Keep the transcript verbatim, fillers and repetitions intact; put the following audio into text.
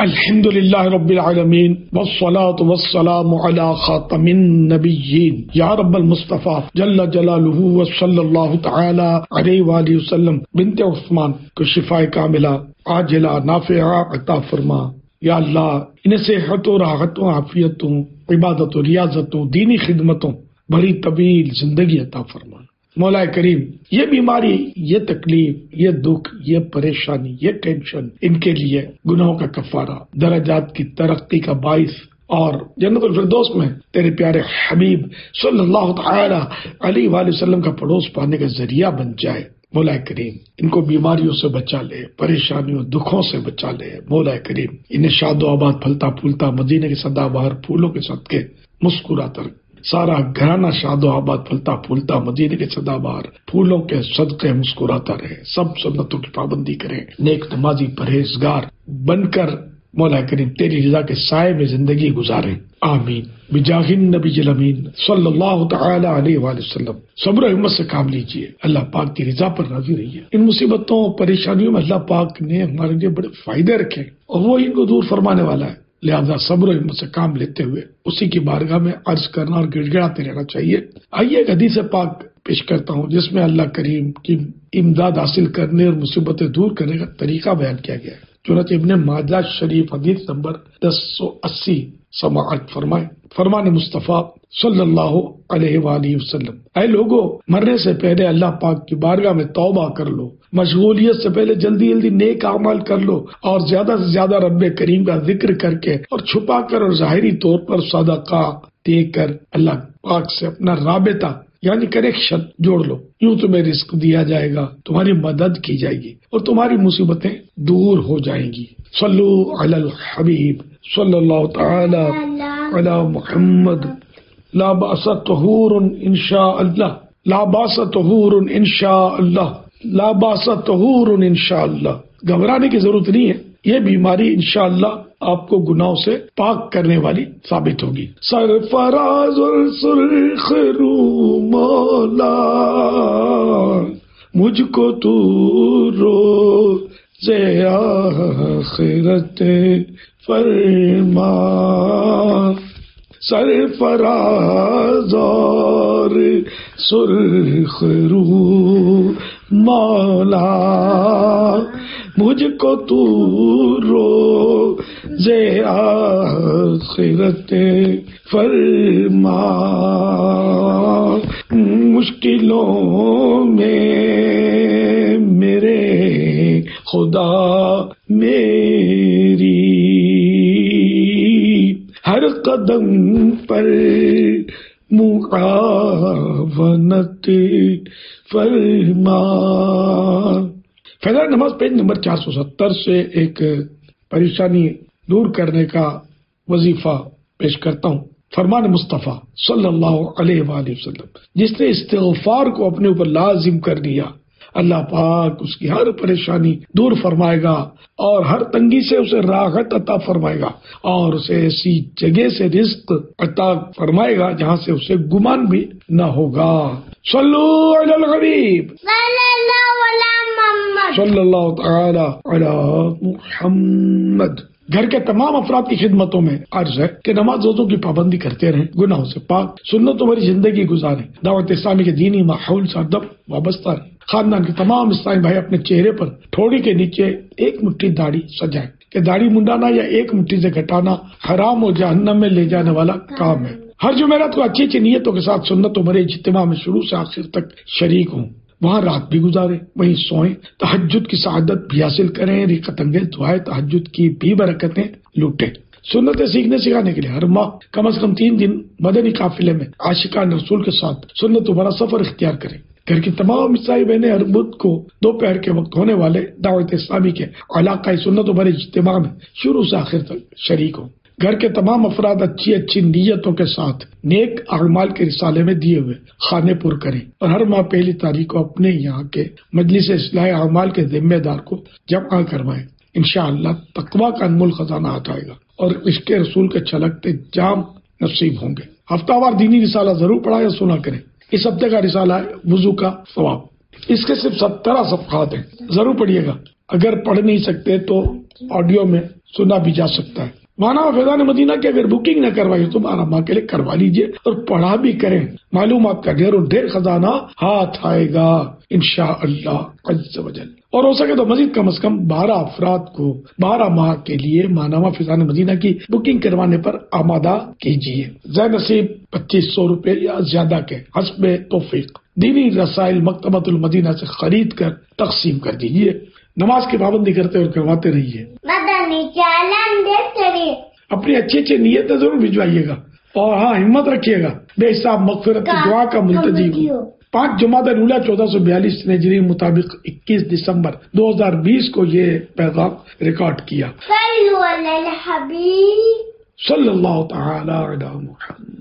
الحمد للہ رب العالمین والصلاة والسلام علی خاتم النبیین یا رب المصطفیٰ جل جلالہ وصلی اللہ تعالی علیہ وآلہ وسلم بنت عثمان کو شفاء کاملہ عاجلہ نافعہ عطا فرما۔ یا اللہ انہیں صحت و راحت و عافیتوں، عبادت و ریاضتوں، دینی خدمتوں، بڑی طویل زندگی عطا فرما۔ مولا کریم یہ بیماری، یہ تکلیف، یہ دکھ، یہ پریشانی، یہ ٹینشن، ان کے لیے گناہوں کا کفارہ، درجات کی ترقی کا باعث اور جنت الفردوس میں تیرے پیارے حبیب صلی اللہ تعالی علیہ وآلہ وسلم کا پڑوس پانے کا ذریعہ بن جائے۔ مولا کریم ان کو بیماریوں سے بچا لے، پریشانیوں دکھوں سے بچا لے۔ مولا کریم انہیں شاد و آباد پھلتا پھولتا مدینے کے سدا بہار پھولوں کے صدقے مسکراتا رکھ، سارا گھرانہ شاد و آباد پھلتا پھولتا مدینے کے سدا بہار پھولوں کے صدقے مسکراتا رہے، سب سنتوں کی پابندی کرے، نیک نمازی پرہیزگار بن کر مولا کریم تیری رضا کے سائے میں زندگی گزارے، آمین بجاہ النبی الامین صلی اللہ تعالی علیہ وآلہ وسلم۔ صبر و ہمت سے کام لیجئے، اللہ پاک کی رضا پر راضی رہیے۔ ان مصیبتوں پریشانیوں میں اللہ پاک نے ہمارے لیے بڑے فائدے رکھے اور وہ ان کو دور فرمانے والا ہے، لہذا صبر و ہمت سے کام لیتے ہوئے اسی کی بارگاہ میں عرض کرنا اور گڑ گڑاتے رہنا چاہیے۔ آئیے ایک حدیث پاک پیش کرتا ہوں جس میں اللہ کریم کی امداد حاصل کرنے اور مصیبتیں دور کرنے کا طریقہ بیان کیا گیا ہے۔ چنانچہ ابن ماجہ شریف حدیث نمبر دس سو اسی سماعت فرمائے، فرمان مصطفیٰ صلی اللہ علیہ وآلہ وسلم، اے لوگو مرنے سے پہلے اللہ پاک کی بارگاہ میں توبہ کر لو، مشغولیت سے پہلے جلدی جلدی نیک اعمال کر لو اور زیادہ سے زیادہ رب کریم کا ذکر کر کے اور چھپا کر اور ظاہری طور پر صدقہ دے کر اللہ پاک سے اپنا رابطہ یعنی کنیکشن جوڑ لو، یوں تمہیں رزق دیا جائے گا، تمہاری مدد کی جائے گی اور تمہاری مصیبتیں دور ہو جائیں گی۔ صلو علی الحبیب صلی اللہ تعالی علی محمد۔ لا باس طہور انشاء اللہ، لا باس طہور انشاء اللہ، لا باس طہور انشاء اللہ۔ گھبرانے کی ضرورت نہیں ہے، یہ بیماری انشاءاللہ آپ کو گناہوں سے پاک کرنے والی ثابت ہوگی۔ سرفراز السرخ رو مولا مجھ کو تو روز آخرت فرما، سرفراز اور سرخ رو مولا مجھ کو تو روز آخرت فرما، مشکلوں میں میرے خدا میری ہر قدم پر معاونت فرما۔ فجر نماز پیج نمبر چار سو ستر سے ایک پریشانی دور کرنے کا وظیفہ پیش کرتا ہوں۔ فرمان مصطفیٰ صلی اللہ علیہ وآلہ وسلم، جس نے استغفار کو اپنے اوپر لازم کر لیا اللہ پاک اس کی ہر پریشانی دور فرمائے گا اور ہر تنگی سے اسے راحت عطا فرمائے گا اور اسے ایسی جگہ سے رزق عطا فرمائے گا جہاں سے اسے گمان بھی نہ ہوگا۔ صلو علی الحبیب صلی اللہ تعالی علی محمد۔ گھر کے تمام افراد کی خدمتوں میں عرض ہے کہ نماز روزوں کی پابندی کرتے رہیں، گناہوں سے پاک سنتوں والی زندگی گزاریں، دعوت اسلامی کے دینی ماحول سے ادب وابستہ رہیں۔ خاندان کے تمام اسلامی بھائی اپنے چہرے پر تھوڑی کے نیچے ایک مٹھی داڑھی سجائیں کہ داڑھی منڈانا یا ایک مٹھی سے گھٹانا حرام و جہنم میں لے جانے والا کام ہے۔ ہر جمعرات کو اچھی اچھی نیتوں کے ساتھ سنتوں بھرے اجتماع میں شروع سے آخر تک شریک ہوں، وہاں رات بھی گزاریں، وہیں سوئیں، تہجد کی سعادت بھی حاصل کریں، ریقت انگیز دعائیں تہجد کی بھی برکتیں لوٹیں۔ سنتیں سیکھنے سکھانے کے لیے ہر ماہ کم از کم تین دن مدنی قافلے میں عاشقان رسول کے ساتھ سنتوں بھرا سفر اختیار کریں۔ گھر کی تمام عیسائی بہنیں ہر بدھ کو دوپہر کے وقت ہونے والے دعوت اسلامی کے علاقائی سنتوں بھرے اجتماع میں شروع سے آخر تک شریک ہوں۔ گھر کے تمام افراد اچھی اچھی نیتوں کے ساتھ نیک اعمال کے رسالے میں دیے ہوئے خانے پر کریں اور ہر ماہ پہلی تاریخ کو اپنے یہاں کے مجلس اصلاح اعمال کے ذمہ دار کو جمع کروائیں۔ انشاءاللہ تقویٰ کا انمول خزانہ آ جائے گا اور عشق رسول کے چھلکتے جام نصیب ہوں گے۔ ہفتہ وار دینی رسالہ ضرور پڑھا یا سنا کریں۔ اس ہفتے کا رسالہ ہے وضو کا ثواب، اس کے صرف سترہ صفحات ہیں، ضرور پڑھیے گا۔ اگر پڑھ نہیں سکتے تو آڈیو میں سنا بھی جا سکتا ہے۔ مانا فیضان مدینہ کی اگر بکنگ نہ کروائی تو بارہ ماہ کے لیے کروا لیجئے اور پڑھا بھی کریں، معلومات کا ڈھیر اور ڈھیر خزانہ ہاتھ آئے گا انشاءاللہ عز و جل۔ اور ہو سکے تو مزید کم از کم بارہ افراد کو بارہ ماہ کے لیے ماہنامہ فیضان مدینہ کی بکنگ کروانے پر آمادہ کیجیے۔ زیر نصیب پچیس سو روپے یا زیادہ کے حسب توفیق دینی رسائل مکتبۃ المدینہ سے خرید کر تقسیم کر دیجیے۔ نماز کی پابندی کرتے اور کرواتے رہیے۔ مدنی چینل دیکھتے رہیے، اپنی اچھی اچھی نیتیں ضرور بھجوائیے گا اور ہاں ہمت رکھیے گا، بے حساب مغفرت کی دعا کا ملتجی ہو۔ پانچ جمادی الاولیٰ چودہ سو بیالیس ہجری مطابق اکیس دسمبر دو ہزار بیس کو یہ پیغام ریکارڈ کیا۔ صلو علی الحبیب صلی اللہ تعالی علی محمد۔